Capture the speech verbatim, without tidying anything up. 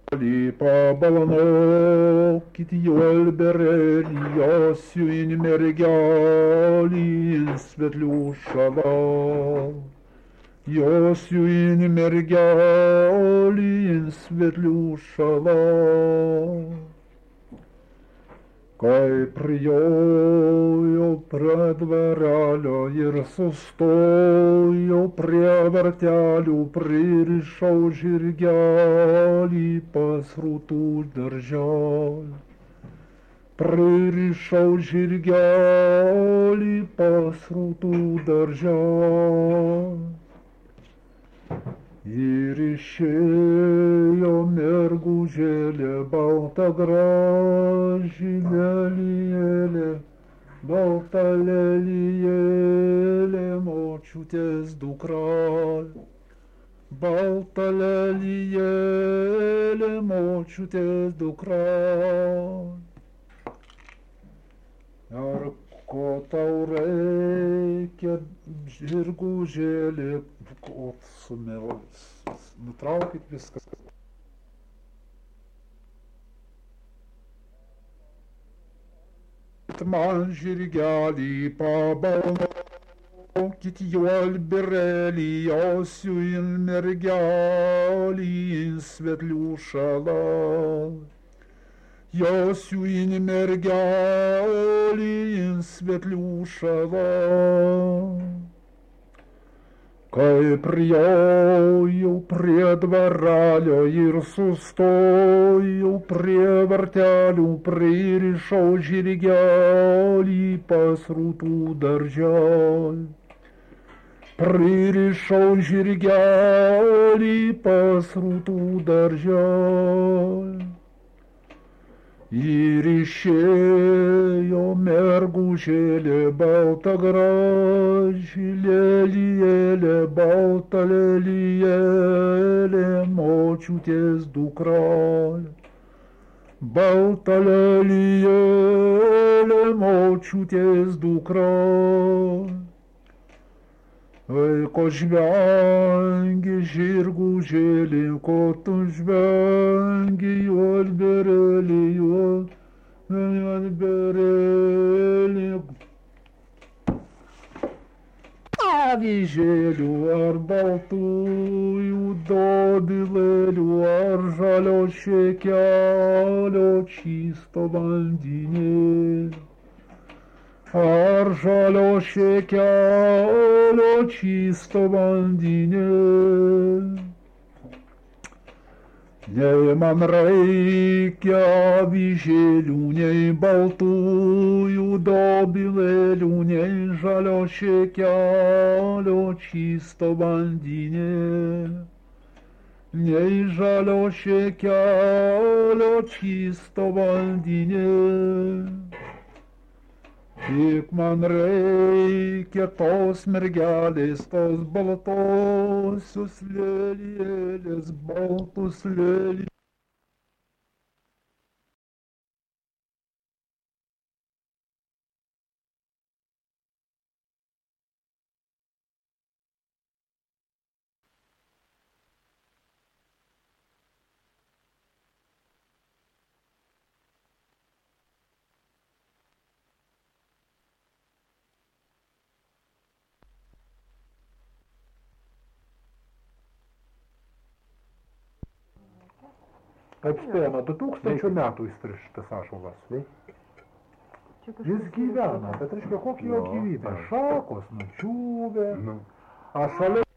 Pabalnokit jolbereli, Josjuin mergelin Svetliušala. Josjuin mergelin Svetliušala. Kai prijojo prie dvarelio ir sustojo prie vartelių, pririšau žirgelį pas rūtų darželį. Pririšau žirgelį pas rūtų darželį. Ir išėjo mergužėlė, balta graži lelijėlė, balta lelijėlė, močiutės dukrelė. Balta lelijėlė, močiutės dukrelė. Ar ko tau reikia, žirgužėlė, ot sumilas, nutraukit viskas. Man žirgelį pabalnokit jolberelį, Josjuin mergelį Svetliušala. Josjuin mergelį Svetliušala. Kai priejau prie dvarelio ir sustojau prie vartelių, pririšau žirgelį pas rūtų darželį. Pririšau žirgelį pas rūtų darželį. Ir išėjo mergužėlė, balta graži lelijėlė, balta lelijėlė, močiutės dukrelė. Balta lelijėlė, močiutės dukrelė. Ai, ko žvengi žirgužėlė, ko tu žvengi jolberėlį, jolberėlį. Avyžėlių ar baltųjų dobilėlių, ar žalio šėkelio čisto vandenėlio. Ar žalio šėkelio čisto vandenėlio. Nei man reikia avyžėlių, nei baltųjų dobilėlių, nei žalio šėkelio čisto vandenėlio. Nei žalio šėkelio čisto vandenėlio. Tik man reikia tos mergelės, tos baltosios lelijėlės, baltus lelijėlės. Kaip spėjama, du tūkstančių metų įstriš šitas ąžuolas. Jis gyvena, bet reiškia, kokia jo gyvybė. Šakos nudžiūvę, o šalia